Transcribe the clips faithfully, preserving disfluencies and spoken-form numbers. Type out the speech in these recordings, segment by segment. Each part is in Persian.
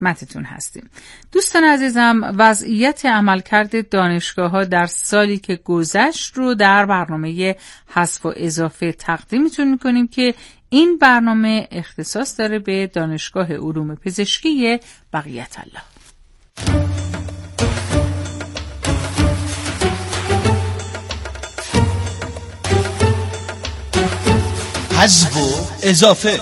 خدمتتون هستیم. دوستان عزیزم، وضعیت عملکرد دانشگاه‌ها در سالی که گذشت رو در برنامه حذف و اضافه تقدیمتون می‌کنیم که این برنامه اختصاص داره به دانشگاه علوم پزشکی بقیت الله. حذف و اضافه.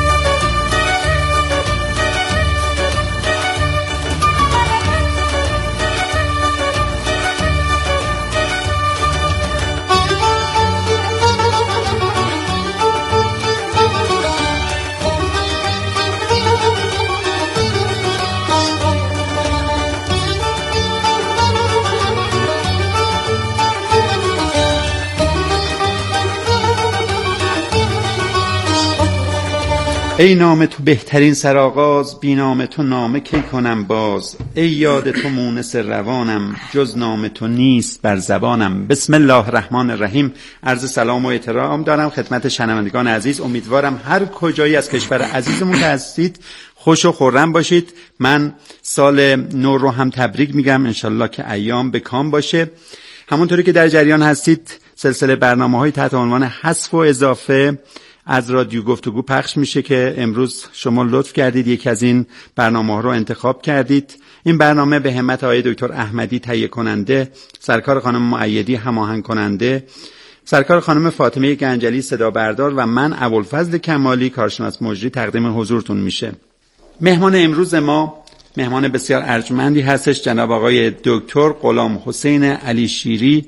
ای نام تو بهترین سرآغاز، بی نام تو نامه کی کنم باز. ای یاد تو مونس روانم، جز نام تو نیست بر زبانم. بسم الله الرحمن الرحیم. عرض سلام و احترام دارم خدمت شنوندگان عزیز. امیدوارم هر کجایی از کشور عزیزمون که هستید خوش و خرم باشید. من سال نو رو هم تبریک میگم، انشالله که ایام به کام باشه. همونطوری که در جریان هستید سلسله برنامه‌های تحت عنوان حذف و اضافه از رادیو گفتگو پخش میشه که امروز شما لطف کردید یک از این برنامه ها رو انتخاب کردید. این برنامه به همت آقای دکتر احمدی تهیه کننده، سرکار خانم مؤیدی هماهنگ کننده، سرکار خانم فاطمه گنجلی صدا بردار و من ابوالفضل کمالی کارشناس مجری تقدیم حضورتون میشه. مهمان امروز ما مهمان بسیار ارجمندی هستش، جناب آقای دکتر غلام حسین علی شیری،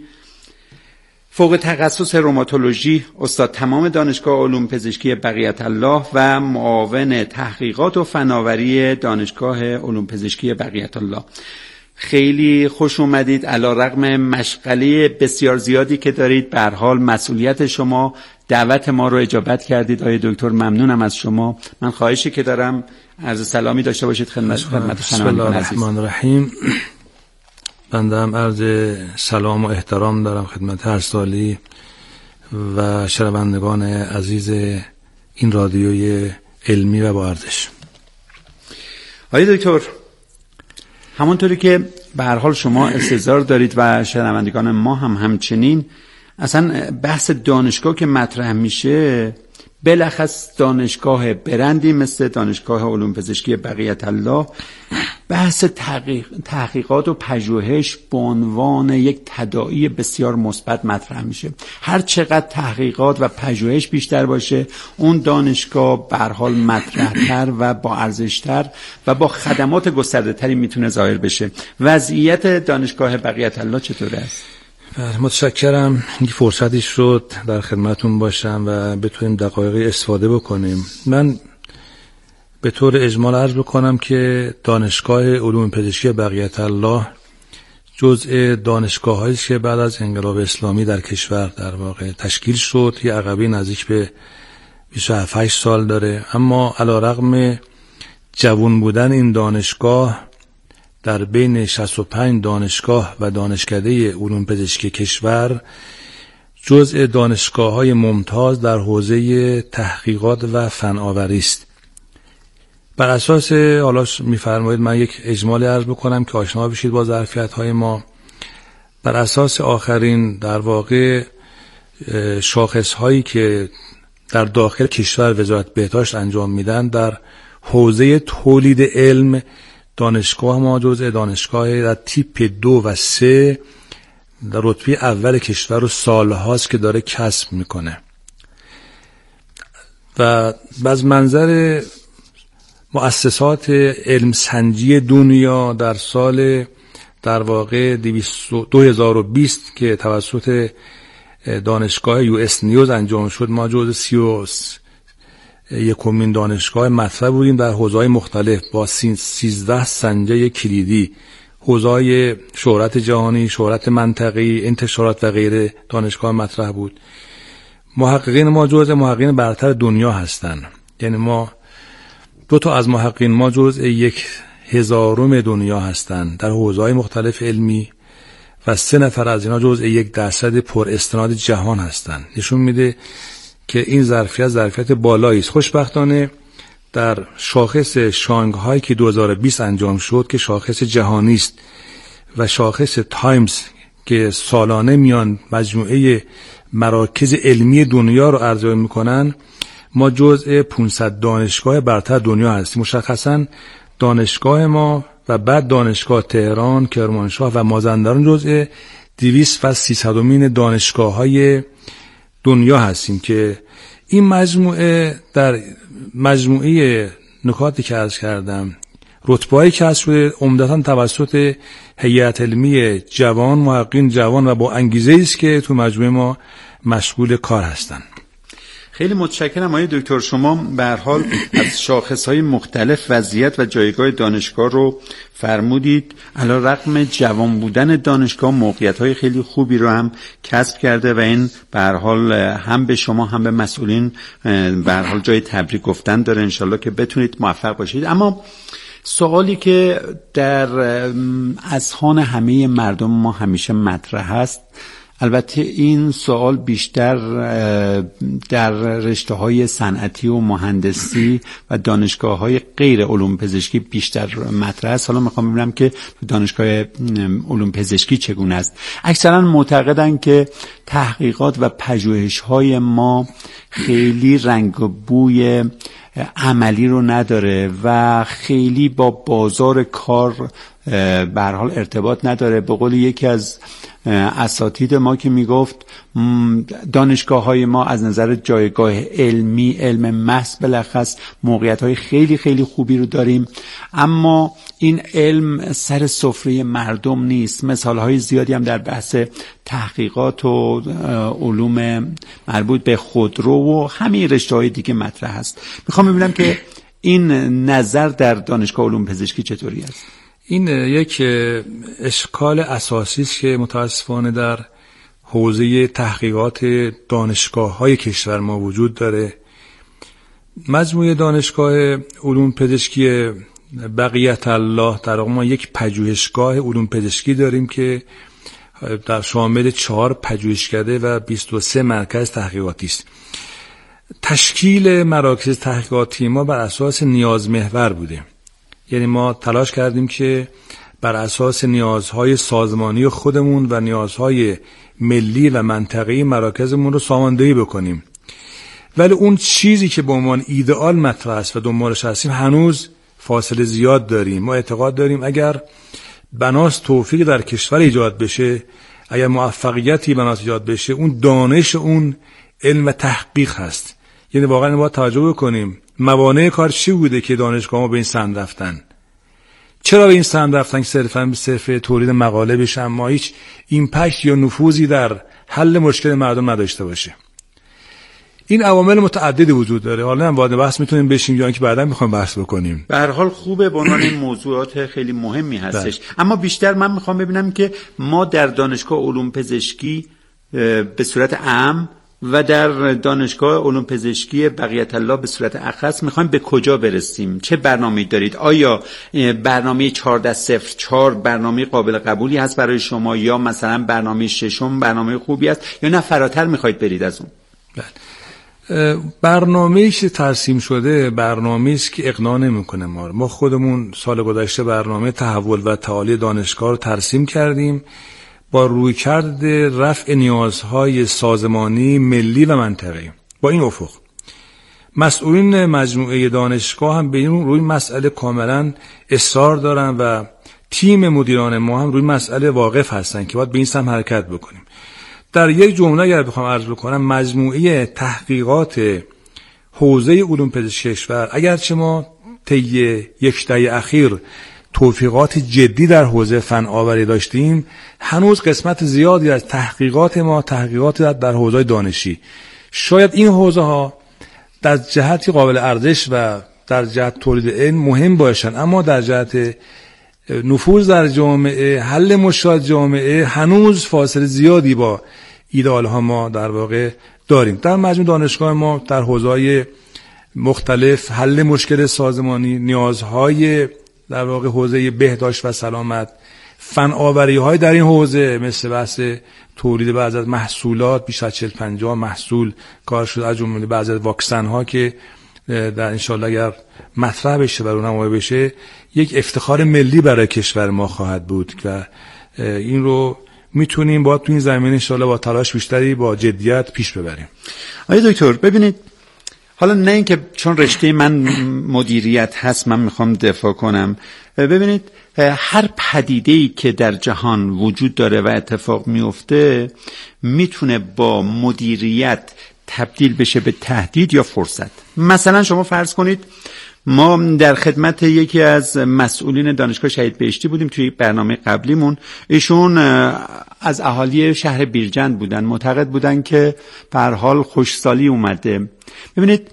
فوق تخصص روماتولوژی، استاد تمام دانشگاه علوم پزشکی بقیت الله و معاون تحقیقات و فناوری دانشگاه علوم پزشکی بقیت الله. خیلی خوش اومدید. علیرغم مشغله بسیار زیادی که دارید، به هر حال مسئولیت شما دعوت ما رو اجابت کردید. آقای دکتر ممنونم از شما. من خواهشی که دارم عرض سلامی داشته باشید خدمت خدمت شنوندگان عزیز. بسم الله الرحمن الرحیم. بنده هم عرض سلام و احترام دارم خدمت هر سالی و شنوندگان عزیز این رادیوی علمی و با ارزش. آقای دکتر، همونطوری که به هر حال شما استحضار دارید و شنوندگان ما هم همچنین، اصلا بحث دانشگاه که مطرح میشه، بلخص دانشگاه برندی مثل دانشگاه علوم پزشکی بقیت الله، بحث تحقیق، تحقیقات و پژوهش به عنوان یک تداعی بسیار مثبت مطرح میشه. هر چقدر تحقیقات و پژوهش بیشتر باشه، اون دانشگاه به هر حال مطرح‌تر و با ارزش‌تر و با خدمات گسترده‌تری میتونه ظاهر بشه. وضعیت دانشگاه بقیت الله چطور است؟ متشکرم. این فرصتی شد در خدمتون باشم و بتونیم دقایقی استفاده بکنیم. من به طور اجمال عرض بکنم که دانشگاه علوم پزشکی بقیت الله جزء دانشگاه‌هایی است که بعد از انقلاب اسلامی در کشور در واقع تشکیل شد. یه عقبی نزدیک به بیست و هفت سال داره، اما علیرغم جوان بودن این دانشگاه در بین شصت و پنج دانشگاه و دانشکده علوم پزشکی کشور جزء دانشگاه‌های ممتاز در حوزه تحقیقات و فناوری است. بر اساس حالا می‌فرمایید من یک اجمالی عرض بکنم که آشنا بشید با ظرفیت‌های ما. بر اساس آخرین در واقع شاخص‌هایی که در داخل کشور وزارت بهداشت انجام میدن، در حوزه تولید علم دانشگاه ما جزء دانشگاه در تیپ دو و سه در رتبه اول کشور رو سالهاست که داره کسب میکنه و از منظر مؤسسات علم سنجی دنیا در سال در واقع دو هزار و بیست که توسط دانشگاه یو اس نیوز انجام شد، ما جزء سی و یکمین دانشگاه مطرح بودیم در حوزه‌های مختلف با سیزده سنجه کلیدی، حوزه‌های شهرت جهانی، شهرت منطقی، انتشارات و غیره دانشگاه مطرح بود. محققین ما جزء محققین برتر دنیا هستند، یعنی ما دو تا از محققین ما جزء یک هزارم دنیا هستند در حوزه‌های مختلف علمی و سه نفر از اینا جزء یک درصد پر استناد جهان هستند. نشون میده که این ظرفیت ظرفیت بالایی است. خوشبختانه در شاخص شانگهای که دو هزار و بیست انجام شد که شاخص جهانی است و شاخص تایمز که سالانه میان مجموعه مراکز علمی دنیا رو ارزیابی میکنن، ما جزء پانصد دانشگاه برتر دنیا هستیم. مشخصا دانشگاه ما و بعد دانشگاه تهران، کرمانشاه و مازندران جزء دویست و سیصدمین دانشگاه‌های دنیا هستیم که این مجموعه در مجموعه نکاتی که عرض کردم رتبه‌ای که هست شده عمدتاً توسط هیئت علمی جوان، محققین جوان و با انگیزه است که تو مجموعه ما مشغول کار هستند. خیلی متشکرم آقای دکتر. شما به هر حال از شاخص‌های مختلف وضعیت و جایگاه دانشگاه رو فرمودید. علی‌رغم جوان بودن دانشگاه موقعیت‌های خیلی خوبی رو هم کسب کرده و این به هر حال هم به شما هم به مسئولین به هر حال جای تبریک گفتن داره. انشالله که بتونید موفق باشید. اما سوالی که در اذهان همه مردم ما همیشه مطرح است، البته این سوال بیشتر در رشته‌های صنعتی و مهندسی و دانشگاه‌های غیر علوم پزشکی بیشتر مطرح است. حالا میخوام ببینم که دانشگاه علوم پزشکی چگونه است. اکثرا معتقدن که تحقیقات و پژوهش‌های ما خیلی رنگ و بوی عملی رو نداره و خیلی با بازار کار به هر حال ارتباط نداره. به قول یکی از اساتید ما که میگفت دانشگاه‌های ما از نظر جایگاه علمی، علم محض بلخص موقعیت‌های خیلی خیلی خوبی رو داریم، اما این علم سر سفره مردم نیست. مثال‌های زیادی هم در بحث تحقیقات و علوم مربوط به خودرو و همین رشته‌های دیگه مطرح است. میخوام ببینم که این نظر در دانشگاه علوم پزشکی چطوری است؟ این یک اشکال اساسی است که متاسفانه در حوزه تحقیقات دانشگاه‌های کشور ما وجود داره. مجموعه دانشگاه علوم پزشکی بقیت الله در واقع ما یک پژوهشگاه علوم پزشکی داریم که در شامل چهار پژوهشکده و بیست و سه مرکز تحقیقاتی است. تشکیل مراکز تحقیقاتی ما بر اساس نیاز محور بوده، یعنی ما تلاش کردیم که بر اساس نیازهای سازمانی خودمون و نیازهای ملی و منطقه‌ای مراکزمون رو ساماندهی بکنیم، ولی اون چیزی که به عنوان ایدئال مطرح است و دنبالش هستیم هنوز فاصله زیاد داریم. ما اعتقاد داریم اگر بناس توفیق در کشور ایجاد بشه، اگر موفقیتی بناس ایجاد بشه، اون دانش اون علم و تحقیق هست. یعنی واقعا باید توجه بکنیم موانع کار چی بوده که دانشگاه ما به این سمت رفتن. چرا به این سمت رفتن که صرفاً به صرف تولید مقاله بشه اما هیچ ایمپکت یا نفوذی در حل مشکل مردم نداشته باشه. این عوامل متعددی وجود داره. حالا هم وارد بحث میتونیم بشیم یا اینکه بعدا میخوایم بحث بکنیم. به هر حال خوبه، به عنوان این موضوعات خیلی مهمی هستش. اما بیشتر من میخوام ببینم که ما در دانشگاه علوم پزشکی به صورت عام و در دانشگاه علوم پزشکی بقیت الله به صورت اخص میخوایم به کجا برسیم؟ چه برنامه‌ای دارید؟ آیا برنامه چهارده صفر چهار برنامه قابل قبولی هست برای شما، یا مثلا برنامه ششم برنامه خوبی است، یا نه فراتر میخواید برید از اون؟ برنامه‌ای که ترسیم شده برنامه‌ای است که اقناع نمی‌کنه ما. ما خودمون سال گذشته برنامه تحول و تعالی دانشگاه رو ترسیم کردیم با رویکرد رفع نیازهای سازمانی، ملی و منطقه‌ای. با این افق مسئولین مجموعه دانشگاه هم به این روی مسئله کاملا اصرار دارن و تیم مدیران ما هم روی مسئله واقف هستن که باید به این سمت حرکت بکنیم. در یک جمله اگر بخوام عرض بکنم، مجموعه تحقیقات حوزه علوم پزشکی کشور اگرچه ما طی یک دهه اخیر توفیقات جدی در حوزه فناوری داشتیم، هنوز قسمت زیادی از تحقیقات ما تحقیقات در حوزه دانشی. شاید این حوزه ها در جهتی قابل ارزش و در جهت تولید علم مهم باشن، اما در جهت نفوذ در جامعه، حل مشکلات جامعه هنوز فاصله زیادی با ایدئال ها ما در واقع داریم. در مجموع دانشگاه ما در حوزه‌های مختلف حل مشکل سازمانی، نیازهای در واقع حوزه بهداشت و سلامت، فناوری‌های در این حوزه مثل بحث تولید بعضی از محصولات، بیش از چهل پنجاه محصول کار شده، از جمله بعضی از واکسن ها که در انشالله اگر مطرح بشه و رونمایی بشه یک افتخار ملی برای کشور ما خواهد بود و این رو میتونیم با تو این زمینه انشالله با تلاش بیشتری با جدیت پیش ببریم. آقای دکتر ببینید، حالا نه اینکه چون رشته من مدیریت هست من میخوام دفاع کنم، ببینید هر پدیده‌ای که در جهان وجود داره و اتفاق میفته میتونه با مدیریت تبدیل بشه به تهدید یا فرصت. مثلا شما فرض کنید ما در خدمت یکی از مسئولین دانشگاه شهید بهشتی بودیم توی برنامه قبلیمون. ایشون از اهالی شهر بیرجند بودن، معتقد بودن که به هر حال خوشسالی اومده. ببینید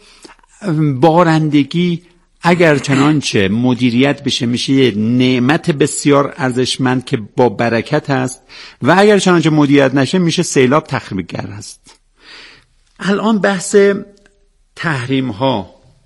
بارندگی اگر چنانچه مدیریت بشه میشه یه نعمت بسیار ارزشمند که با برکت است و اگر چنانچه مدیریت نشه میشه سیلاب تخریبگر است. الان بحث تحریم ها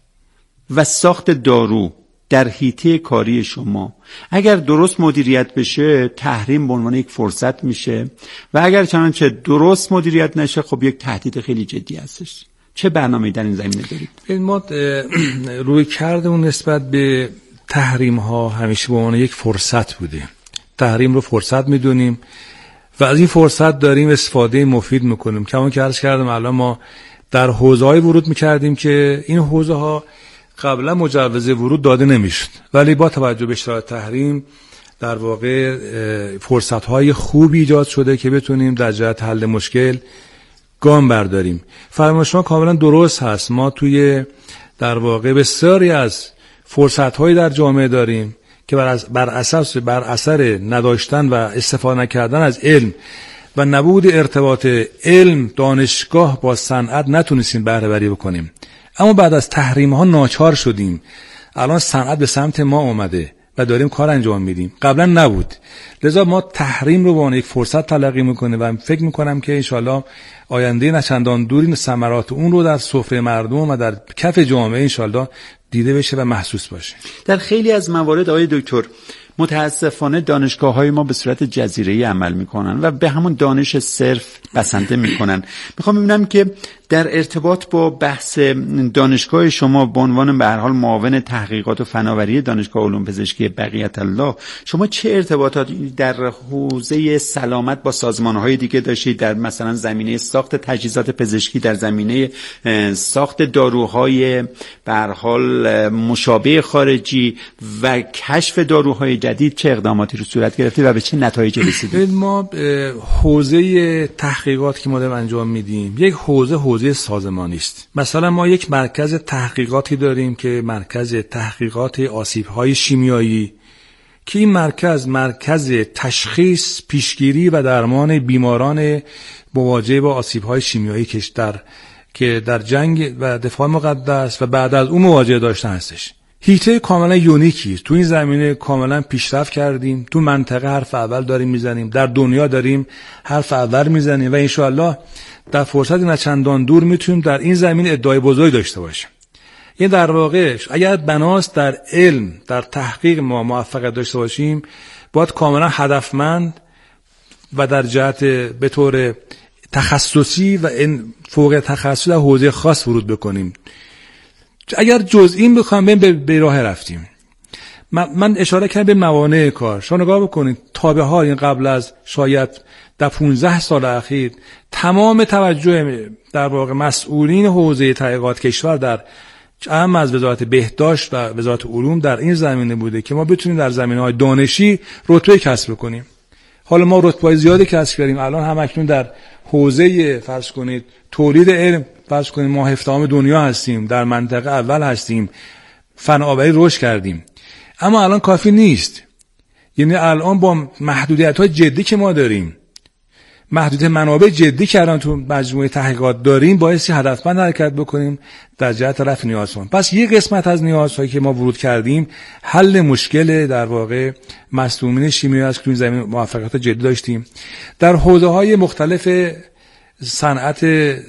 و ساخت دارو در حیطه کاری شما اگر درست مدیریت بشه تحریم به عنوان یک فرصت میشه و اگر چنانچه درست مدیریت نشه خب یک تهدید خیلی جدی هستش. چه برنامه‌ای در این زمینه دارید؟ ما روی کردمون نسبت به تحریم ها همیشه به عنوان یک فرصت بوده. تحریم رو فرصت میدونیم و از این فرصت داریم استفاده مفید میکنیم. کما که عرض کردم الان ما در حوزه‌های ورود میکردیم که این حوزه ها قبلا مجوز ورود داده نمیشد، ولی با توجه به شرایط تحریم در واقع فرصت‌های خوبی ایجاد شده که بتونیم در جهت حل مشکل گام برداریم. فرمان شما کاملا درست هست. ما توی در واقع بسیاری از فرصت‌های در جامعه داریم که بر بر اساس بر اثر نداشتن و استفاده نکردن از علم و نبود ارتباط علم دانشگاه با صنعت نتونستیم بهره وری بکنیم. اما بعد از تحریم ها ناچار شدیم. الان صنعت به سمت ما اومده و داریم کار انجام میدیم. قبلا نبود. لذا ما تحریم رو به عنوان یک فرصت تلقی میکنیم و فکر میکنم که انشالله آینده نچندان دوری ثمرات اون رو در سفره مردم و در کف جامعه انشالله دیده بشه و محسوس باشه. در خیلی از موارد آقای دکتر متاسفانه دانشگاه‌های ما به صورت جزیره‌ای عمل میکنن و به همون دانش صرف بسنده میکنن. میخوام ببینم که در ارتباط با بحث دانشگاه شما به عنوان به هر حال معاون تحقیقات و فناوری دانشگاه علوم پزشکی بقیت الله، شما چه ارتباطاتی در حوزه سلامت با سازمان‌های دیگه داشتید؟ در مثلا زمینه ساخت تجهیزات پزشکی، در زمینه ساخت داروهای به هر حال مشابه خارجی و کشف داروهای جدید چه اقداماتی رو صورت گرفته و به چه نتایجی رسیدید؟ ما حوزه تحقیقات که ما داریم انجام میدیم یک حوزه حوزه سازمانی است. مثلا ما یک مرکز تحقیقاتی داریم که مرکز تحقیقات آسیب‌های شیمیایی که این مرکز مرکز تشخیص، پیشگیری و درمان بیماران مواجه با آسیب‌های شیمیایی که در که در جنگ و دفاع مقدس و بعد از اون مواجه داشتن هستش. هیته کاملا یونیکی تو این زمینه کاملا پیشرفت کردیم. تو منطقه حرف اول داریم میزنیم، در دنیا داریم حرف اول میزنیم و انشاءالله در فرصت نچندان دور میتونیم در این زمینه ادعای بزرگی داشته باشیم. این در واقع اگر بناست در علم در تحقیق ما موفقیت داشته باشیم باید کاملا هدفمند و در جهت به طور تخصصی و فوق تخصصی در حوزه خاص ورود بکنیم. اگر جزئی بخوام بریم به راه رفتیم، من اشاره کردم به موانع کار. شما نگاه بکنید تابع ها این قبل از شاید در پانزده سال اخیر تمام توجه در واقع مسئولین حوزه تحقیقات کشور در اهم از وزارت بهداشت و وزارت علوم در این زمینه بوده که ما بتونیم در زمینه‌های دانشی رتبه کسب کنیم. حالا ما رتبه‌های زیادی کسب کردیم. الان هم اکنون در حوزه فرض کنید تولید علم فرض کنید ما هفتم دنیا هستیم، در منطقه اول هستیم، فناوری رشد کردیم. اما الان کافی نیست. یعنی الان با محدودیت‌های جدی که ما داریم، محدودیت منابع جدی که الان تو مجموعه تحقیقات داریم، باعث هدفمند حرکت بکنیم در جهت رفع نیازمون. پس یک قسمت از نیازهایی که ما ورود کردیم حل مشکل در واقع مصدومین شیمیایی است که تو زمین موفقیت جدی داشتیم. در حوزه‌های مختلف صنعت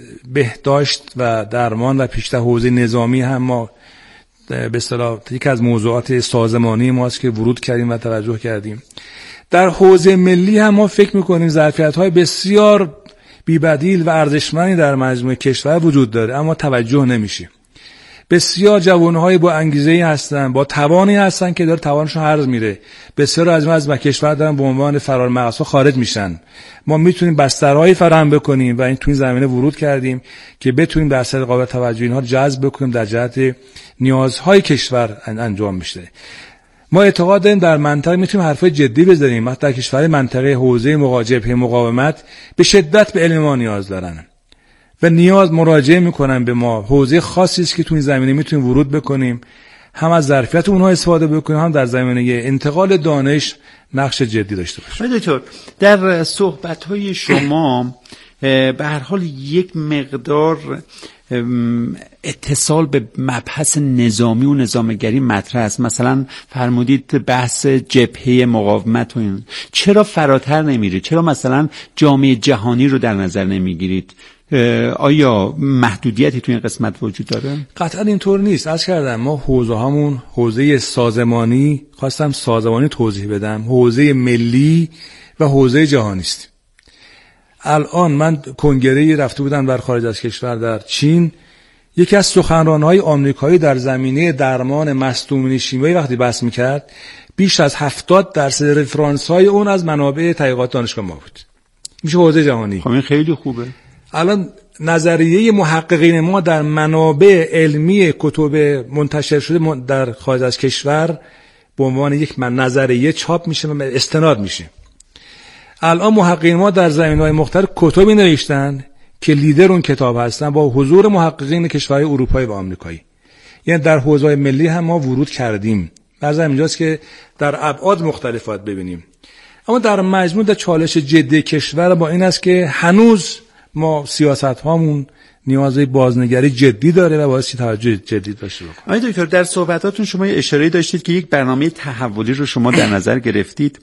بهداشت و درمان و پیشتر حوزه نظامی هم ما به اصطلاح یک از موضوعات سازمانی ماست که ورود کردیم و توجه کردیم. در حوزه ملی هم ما فکر میکنیم ظرفیت‌های بسیار بی‌بدیل و ارزشمندی در مجموعه کشور وجود داره اما توجه نمیشه. بسیار جوانهای با انگیزه‌ای هستن، با توانی هستن که داره توانشون هرز میره. بسیار از ما از کشور دارن به عنوان فرار مغزها خارج میشن. ما میتونیم بسترهایی فراهم بکنیم و این تو این زمینه ورود کردیم که بتونیم درصد قابل توجه اینها رو جذب بکنیم در جهت نیازهای کشور انجام میشه. ما اعتقاد داریم در منطقه میتونیم حرفای جدی بزنیم. ما در کشور منطقه حوزه مقاجبه مقاومت به شدت به علم ما نیاز دارن و نیاز مراجعه میکنن به ما. حوزه خاصی است که تو این زمینه میتونیم ورود بکنیم، هم از ظرفیت اونها استفاده بکنیم، هم در زمینه انتقال دانش نقش جدی داشته باشیم. دکتر، در صحبت‌های شما به هر حال یک مقدار اتصال به مبحث نظامی و نظامگری مطرح است. مثلا فرمودید بحث جبهه مقاومت و این. چرا فراتر نمیرید؟ چرا مثلا جامعه جهانی رو در نظر نمیگیرید؟ آیا محدودیتی تو این قسمت وجود داره؟ قطعا اینطور نیست. عرض کردم ما حوزه همون حوزه سازمانی، خواستم سازمانی توضیح بدم، حوزه ملی و حوزه جهانی است. الان من کنگره‌ای رفته بودم در خارج از کشور در چین، یکی از سخنران‌های آمریکایی در زمینه درمان مصدومین شیمیایی وقتی بحث می‌کرد، بیش از هفتاد درصد رفرانس‌های اون از منابع تحقیقات دانشگاه ما بود. میشه حوزه جهانی. خب این خیلی خوبه. الان نظریه محققین ما در منابع علمی کتب منتشر شده در خارج از کشور به عنوان یک نظریه چاپ میشه و استناد میشه. الان محققین ما در زمینه‌های مختلف کتابی نوشتن که لیدر اون کتاب هستن با حضور محققین کشورهای اروپایی و آمریکایی. یعنی در حوزه‌های ملی هم ما ورود کردیم. بعضی اینجاست که در ابعاد مختلف باید ببینیم. اما در مجموع در چالش جدی کشور با این است که هنوز ما سیاست هامون نیازی بازنگری جدی داره و باید توجه جدی داشته بکنیم. آقای دکتر، در صحبتاتون شما اشاره داشتید که یک برنامه تحولی رو شما در نظر گرفتید.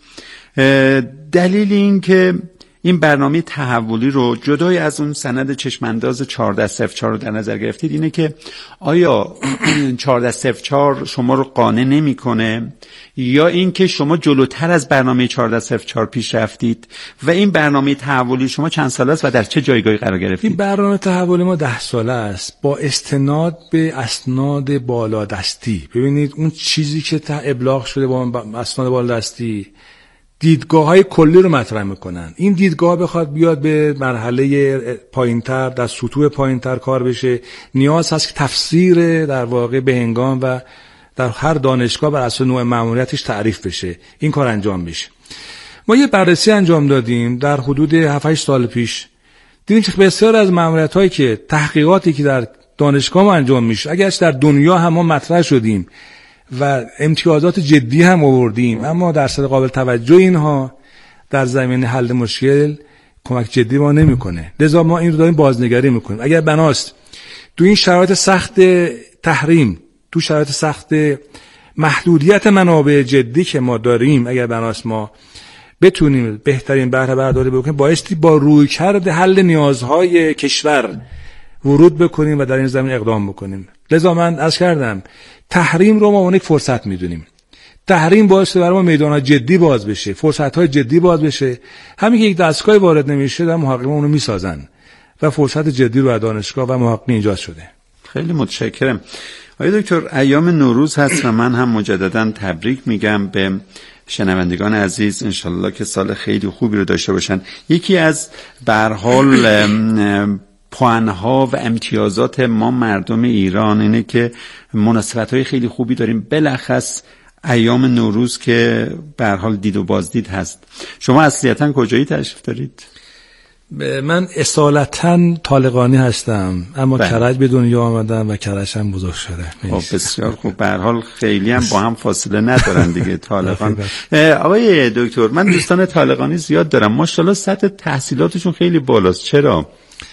دلیل این که این برنامه تحولی رو جدای از اون سند چشمانداز چهارده صفر چهار رو در نظر گرفتید اینه که آیا چهارده صفر چهار شما رو قانع نمی‌کنه یا این که شما جلوتر از برنامه چهارده صفر چهار پیش رفتید و این برنامه تحولی شما چند ساله است و در چه جایگاهی قرار گرفتید؟ این برنامه تحولی ما ده ساله است با استناد به اسناد بالادستی. ببینید اون چیزی که تا ابلاغ شده با اسناد بالادستی دیدگاه‌های کلی رو مطرح میکنن. این دیدگاه بخواد بیاد به مرحله پایین‌تر، در سطوح پایین‌تر کار بشه، نیاز هست که تفسیر در واقع به هنگام و در هر دانشگاه بر اساس نوع مأموریتش تعریف بشه، این کار انجام بشه. ما یه بررسی انجام دادیم در حدود هفت هشت سال پیش، دیدیم که بسیار از مأموریت‌هایی که تحقیقاتی که در دانشگاه ما انجام میشه، اگرچه در دنیا هم ما مطرح شدیم و امتیازات جدی هم آوردیم، اما درصد قابل توجه اینها در زمینه حل مشکل کمک جدی ما نمیکنه. لذا ما این رو داریم بازنگری میکنیم. اگر بناست تو این شرایط سخت تحریم، تو شرایط سخت محدودیت منابع جدی که ما داریم، اگر بناست ما بتونیم بهترین بهره برداری بکنیم، بایستی با رویکرد حل نیازهای کشور ورود بکنیم و در این زمین اقدام بکنیم. لذا من عرض کردم تحریم رو ما اون یک فرصت میدونیم. تحریم باعث برای ما میدان‌ها جدی باز بشه، فرصت‌های جدی باز بشه. همین که یک دستگاه وارد نمیشه، در محققین اونو میسازن و فرصت جدی رو از دانشگاه و محققین ایجاد شده. خیلی متشکرم. آقای دکتر، ایام نوروز هست و من هم مجددا تبریک میگم به شنوندگان عزیز. انشالله که سال خیلی خوبی رو داشته باشن. یکی از به هر حال پوانها و امتیازات ما مردم ایران اینه که مناسبت‌های خیلی خوبی داریم، بلخص ایام نوروز که به هر حال دید و بازدید هست. شما اصلیتاً کجایی تشریف دارید؟ من اصالتاً طالقانی هستم، اما بله. کرج به دنیا آمدم و کرج هم بزرگ شده. خب بسیار خوب. به هر حال خیلی هم با هم فاصله ندارن دیگه طالقان. آقای دکتر، من دوستان طالقانی زیاد دارم، ماشاءالله سطح تحصیلاتشون خیلی بالاست. چرا؟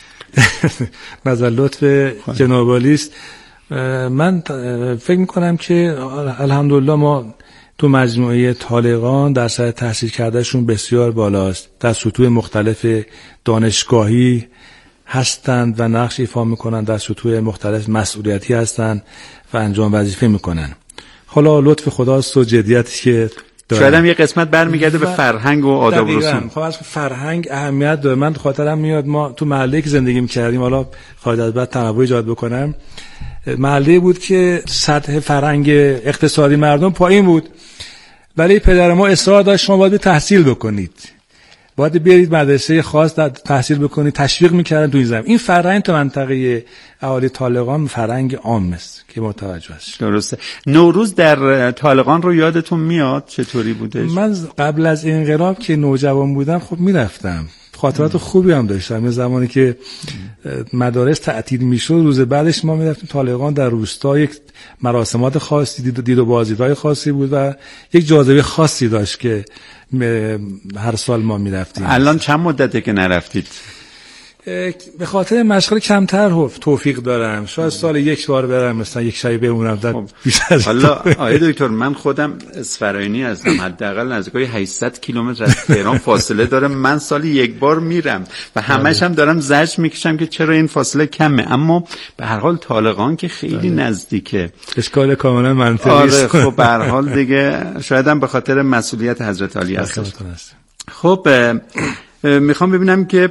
نظر لطف جناب عالی است. من فکر میکنم که الحمدلله ما تو مجموعه طالقان درصد تحصیل کردهشون بسیار بالاست، در سطوح مختلف دانشگاهی هستند و نقش ایفا میکنند، در سطوح مختلف مسئولیتی هستند و انجام وظیفه میکنن. حالا لطف خداست و جدیتی که شاید هم یه قسمت برمیگرده به فرهنگ و آداب و رسوم. خب از فرهنگ اهمیت داره. من خاطرم میاد ما تو محله‌ای که زندگی می‌کردیم، حالا خارج از بعد تنوع ایجاد بکنم، محله بود که سطح فرهنگ اقتصادی مردم پایین بود، ولی پدر ما اصرار داشت شما باید تحصیل بکنید، باید برید مدرسه خاص تحصیل بکنید، تشویق می‌کردن تو این زمین. این فرهنگ تو منطقه اهالی طالقان فرهنگ عام است که متوجه است. درسته. نوروز در طالقان رو یادتون میاد چطوری بودش؟ من قبل از انقلاب که نوجوان بودم خب میرفتم، خاطرات خوبی هم داشتم. یه زمانی که مدارس تعطیل میشد روز بعدش ما میرفتیم طالقان، در روستا یک مراسمات خاصی دید, دید و بازدیدهای خاصی بود و یک جاذبه خاصی داشت که هر سال ما میرفتیم. الان چند مدته که نرفتید؟ به خاطر مشغله کمتر توفیق دارم، شاید سال یک بار برم، مثلا یک شب بمونم در بیشتر. حالا آقای دکتر من خودم اصفهانی هستم، حداقل نزدیکای هشتصد کیلومتر از تهران فاصله داره، من سال یک بار میرم و همش هم دارم زجر میکشم که چرا این فاصله کمه، اما به هر حال طالقان که خیلی نزدیکه. اشکال کاملا منطقی است. آره خب به هر حال دیگه شاید هم به خاطر مسئولیت حضرت علی است. خب میخوام ببینم که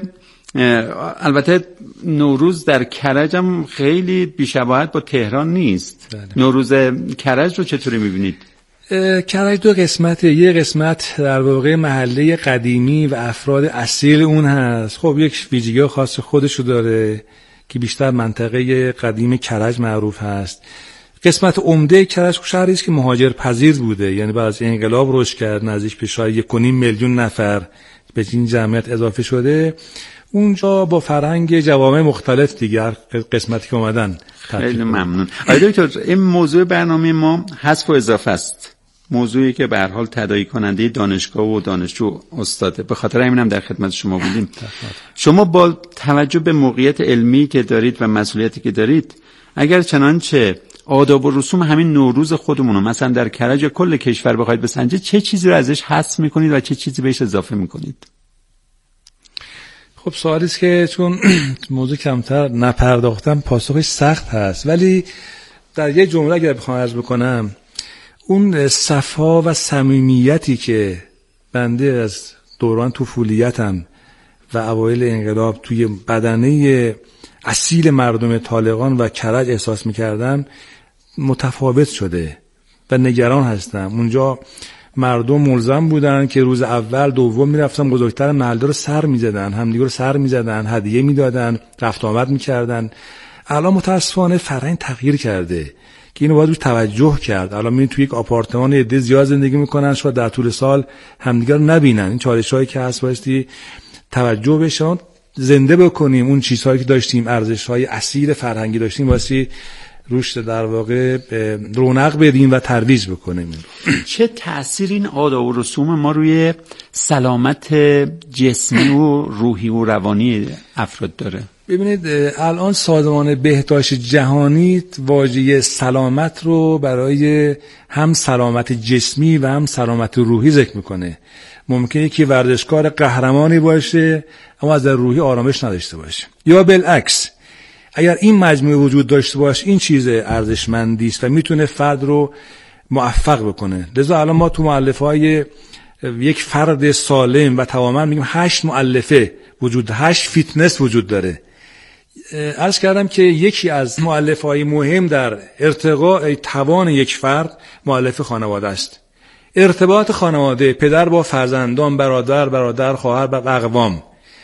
البته نوروز در کرج هم خیلی بی‌شباهت با تهران نیست. بله. نوروز کرج رو چطوری می‌بینید؟ کرج دو قسمته. یه قسمت در واقع محله قدیمی و افراد اصیل اون هست. خب یک ویژگی خاص خودشو داره که بیشتر منطقه قدیم کرج معروف هست. قسمت عمده کرج شهری است که مهاجر پذیر بوده، یعنی بعد از انقلاب رشد کرد، نزدیک به شاید یک و نیم میلیون نفر به این جمعیت اضافه شده. اونجا با فرهنگ جوامع مختلف دیگر قسمتی که اومدن. خیلی ممنون. آقای دکتر این موضوع برنامه ما حذف و اضافه است، موضوعی که به هر حال تداعی کننده دانشگاه و دانشجو استاده، به خاطر همینم در خدمت شما بودیم. شما با توجه به موقعیت علمی که دارید و مسئولیتی که دارید، اگر چنانچه آداب و رسوم همین نوروز خودمونو مثلا در کرج کل کشور بخواید بسنجید، چه چیزی رو ازش حذف میکنید و چه چیزی بهش اضافه میکنید؟ خب سوالی است که چون موضوع کمتر نپرداختم پاسخش سخت هست، ولی در یک جمله اگر بخوام عرض بکنم، اون صفا و صمیمیتی که بنده از دوران طفولیتم و اوایل انقلاب توی بدنه اصیل مردم طالقان و کرج احساس می‌کردم متفاوت شده و نگران هستم. اونجا مردم ملزم بودن که روز اول دوم میرفتن بزرگتر محله رو سر میزدن، همدیگه رو سر میزدن، هدیه میدادن، رفت آمد میکردن. الان متاسفانه فرهنگ تغییر کرده که اینو باید روش توجه کرد. الان میبینید توی یک آپارتمان عده زیاد زندگی میکنن، شاید در طول سال همدیگه رو نبینن. این چالشایی که هست بایستی توجه بشه، زنده بکنیم اون چیزهایی که داشتیم، ارزش‌های اصیل فرهنگی داشتیم، واسه روش در واقع رونق بدیم و ترویج بکنیم. چه تأثیر این آداب و رسوم ما روی سلامت جسمی و روحی و روانی افراد داره؟ ببینید الان سازمان بهداشت جهانی واژه سلامت رو برای هم سلامت جسمی و هم سلامت روحی ذکر میکنه. ممکنه که ورزشکار قهرمانی باشه اما از روحی آرامش نداشته باشه، یا بالعکس. اگر این مجموعه وجود داشته باشه این چیز ارزشمندی است و میتونه فرد رو موفق بکنه. لذا الان ما تو مؤلفه‌های یک فرد سالم و تماما میگیم هشت مؤلفه وجود، هشت فیتنس وجود داره. عرض کردم که یکی از مؤلفه‌های مهم در ارتقاء توان یک فرد مؤلفه خانواده است. ارتباط خانواده، پدر با فرزندان، برادر برادر خواهر و اقوام.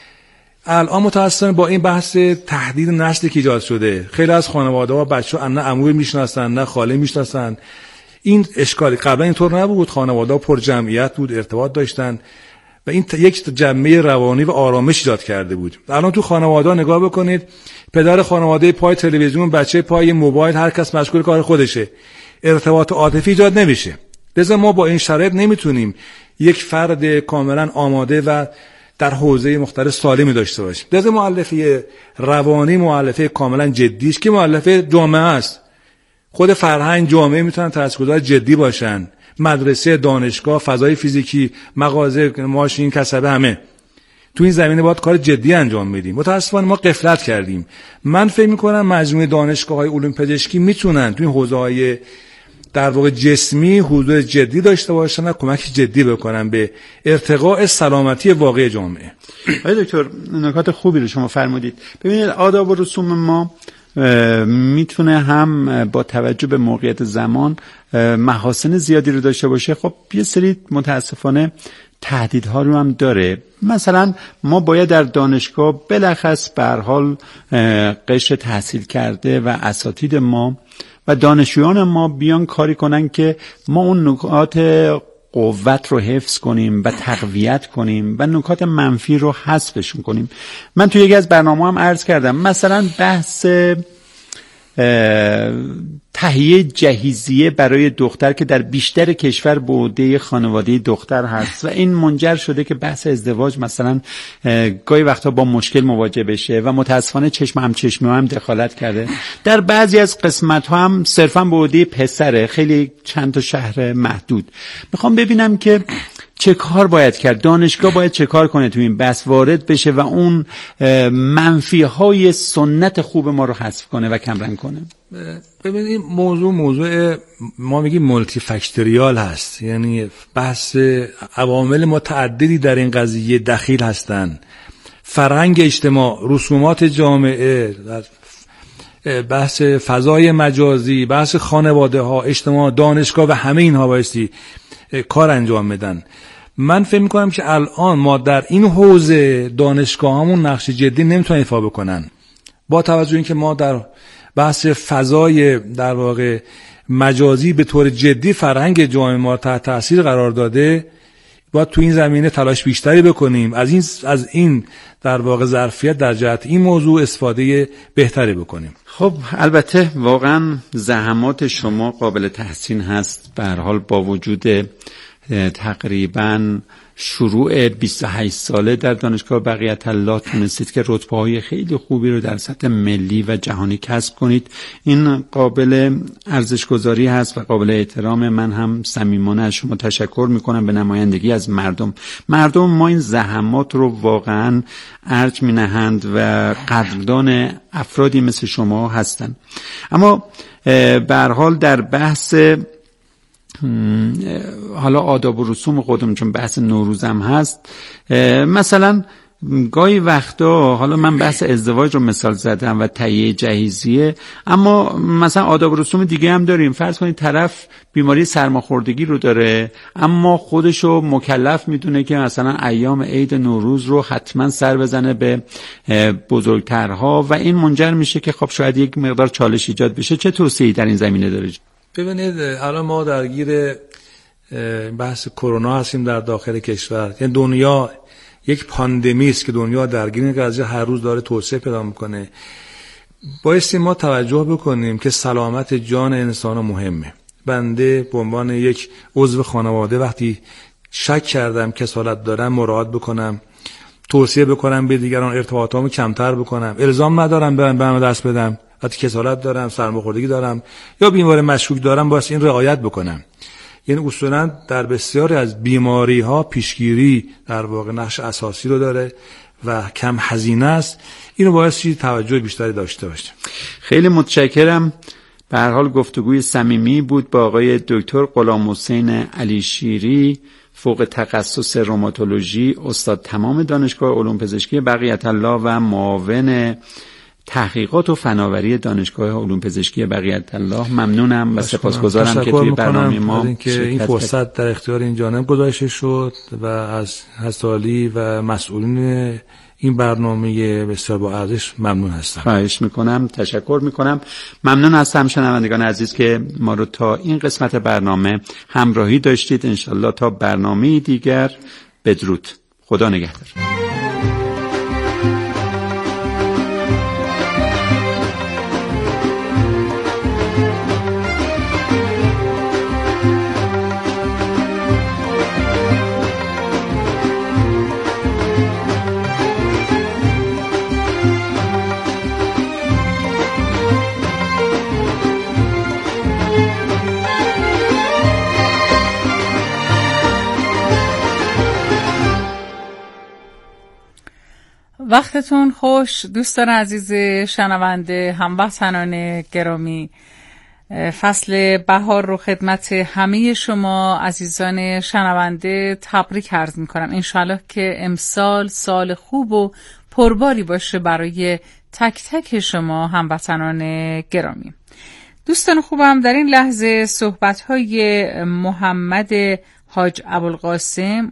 الان متأسفانه با این بحث تحدید نسلی که ایجاد شده، خیلی از خانواده‌ها بچه‌ها نه عموی میشناسن نه خاله میشناسن. این اشکالی قبلا اینطور نبود، خانواده‌ها پر جمعیت بود، ارتباط داشتن و این یک جمعیت روانی و آرامش ایجاد کرده بود. الان تو خانواده‌ها نگاه بکنید، پدر خانواده پای تلویزیون، بچه پای موبایل، هر کس مشغول کار خودشه، ارتباط عاطفی ایجاد نمیشه. لذا ما با این شرایط نمیتونیم یک فرد کاملا آماده و در حوزه مختلف سالمی داشته باشیم. لذا مؤلفه روانی مؤلفه کاملا جدی است که مؤلفه جامعه است. خود فرهنگ، جامعه میتونن تاثیرگذار جدی باشن. مدرسه، دانشگاه، فضای فیزیکی، مغازه، ماشین، کسبه، همه تو این زمینه باید کار جدی انجام بدیم. متاسفانه ما غفلت کردیم. من فکر میکنم مجموعه دانشگاه‌های علوم پزشکی میتونن تو این حوزه‌های در واقع جسمی حضور جدی داشته باشن و کمک جدی بکنن به ارتقاء سلامتی واقعی جامعه. آقای دکتر نکات خوبی رو شما فرمودید. ببینید آداب و رسوم ما میتونه هم با توجه به موقعیت زمان محاسن زیادی رو داشته باشه. خب یه سری متاسفانه تهدیدها رو هم داره. مثلا ما باید در دانشگاه بلخص به هر حال قشر تحصیل کرده و اساتید ما و دانشجویان ما بیان کاری کنن که ما اون نکات قوت رو حفظ کنیم و تقویت کنیم و نکات منفی رو حذفشون کنیم. من توی یکی از برنامه هم عرض کردم مثلا بحث تهیه جهیزیه برای دختر که در بیشتر کشور به عهده خانواده دختر هست و این منجر شده که بحث ازدواج مثلا گاهی وقتا با مشکل مواجه بشه و متاسفانه چشم هم چشمی هم دخالت کرده. در بعضی از قسمت ها هم صرفا به عهده پسره، خیلی چند تا شهر محدود. میخوام ببینم که چه کار باید کرد، دانشگاه باید چه کار کنه تو این بحث وارد بشه و اون منفی های سنت خوب ما رو حذف کنه و کمرنگ کنه. ببینید این موضوع موضوع ما میگیم مولتی فاکتوریال هست، یعنی بحث عوامل متعددی در این قضیه دخیل هستن. فرهنگ اجتماع، رسومات جامعه، بحث فضای مجازی، بحث خانواده ها، اجتماع، دانشگاه و همه اینها بایستی کار انجام بدن. من فکر میکنم که الان ما در این حوزه دانشگاهامون نقش جدی نمیتونن ایفا بکنن، با توجه اینکه ما در بحث فضای در واقع مجازی به طور جدی فرهنگ جامعه ما تحت تاثیر قرار داده. باید تو این زمینه تلاش بیشتری بکنیم، از این از این در واقع ظرفیت در جهت این موضوع استفاده بهتری بکنیم. خب البته واقعا زحمات شما قابل تحسین هست. به هر حال با وجود تقریبا شروع بیست و هشت ساله در دانشگاه بقیت الله تونستید که رتبه‌های خیلی خوبی رو در سطح ملی و جهانی کسب کنید. این قابل ارزش‌گذاری هست و قابل احترام. من هم صمیمانه از شما تشکر میکنم به نمایندگی از مردم. مردم ما این زحمات رو واقعا ارج می‌نهند و قدردان افرادی مثل شما هستند. اما به هر حال در بحث حالا آداب و رسوم خودم، چون بحث نوروزم هست، مثلا گاهی وقتا حالا من بحث ازدواج رو مثال زدم و تهیه جهیزیه، اما مثلا آداب و رسوم دیگه هم داریم. فرض کنید طرف بیماری سرماخوردگی رو داره اما خودشو مکلف میدونه که مثلا ایام عید نوروز رو حتما سر بزنه به بزرگترها و این منجر میشه که خب شاید یک مقدار چالش ایجاد بشه. چه توصیه‌ای در این زمینه دارید؟ ببینید الان ما درگیر بحث کرونا هستیم در داخل کشور. یعنی دنیا یک پاندمی است که دنیا درگیر این قضیه هر روز داره توسعه پیدا میکنه. بایستی ما توجه بکنیم که سلامت جان انسان مهمه. بنده به عنوان یک عضو خانواده وقتی شک کردم کسالت دارم مراعات بکنم، توصیه بکنم به دیگران، ارتباطاتمو کمتر بکنم، الزام ندارم برم برم دست بدم. وقتی کسالت دارم، سرماخوردگی دارم یا بیماری مشکوک دارم باید این رعایت بکنم. یعنی اصولا در بسیاری از بیماری ها پیشگیری در واقع نقش اساسی رو داره و کم هزینه است. اینو باید توجه بیشتری داشته باشه. خیلی متشکرم. به هر حال گفتگوی صمیمی بود با آقای دکتر غلامحسین علیشیری، فوق تخصص روماتولوژی، استاد تمام دانشگاه علوم پزشکی بقیت الله و معاون تحقیقات و فناوری دانشگاه علوم پزشکی بقیت الله. ممنونم و سپاسگزارم که توی برنامه ما که این فرصت در اختیار این جانب گذاشته شد و از حسالی و مسئولین این برنامه بسیار با ارزش ممنون هستم. خواهش میکنم، تشکر میکنم. ممنون هستم شنوندگان عزیز که ما رو تا این قسمت برنامه همراهی داشتید. انشالله تا برنامه دیگر بدرود. خدا نگهدار. وقتتون خوش دوستان عزیز شنونده، هموطنان گرامی. فصل بهار رو خدمت همه شما عزیزان شنونده تبریک عرض می کنم. انشاءالله که امسال سال خوب و پرباری باشه برای تک تک شما هموطنان گرامی. دوستان خوبم، در این لحظه صحبت‌های محمد حاج ابوالقاسم